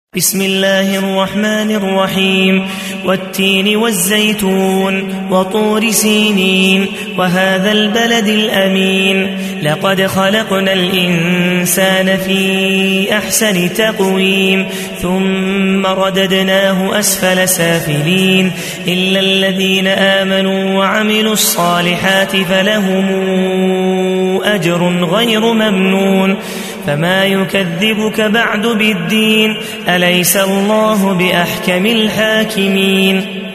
بسم الله الرحمن الرحيم والتين والزيتون وطور سينين وهذا البلد الأمين لقد خلقنا الإنسان في أحسن تقويم ثم رددناه أسفل سافلين إلا الذين آمنوا وعملوا الصالحات فلهم أجر غير ممنون فما يكذبك بعد بالدين أليس الله بأحكم الحاكمين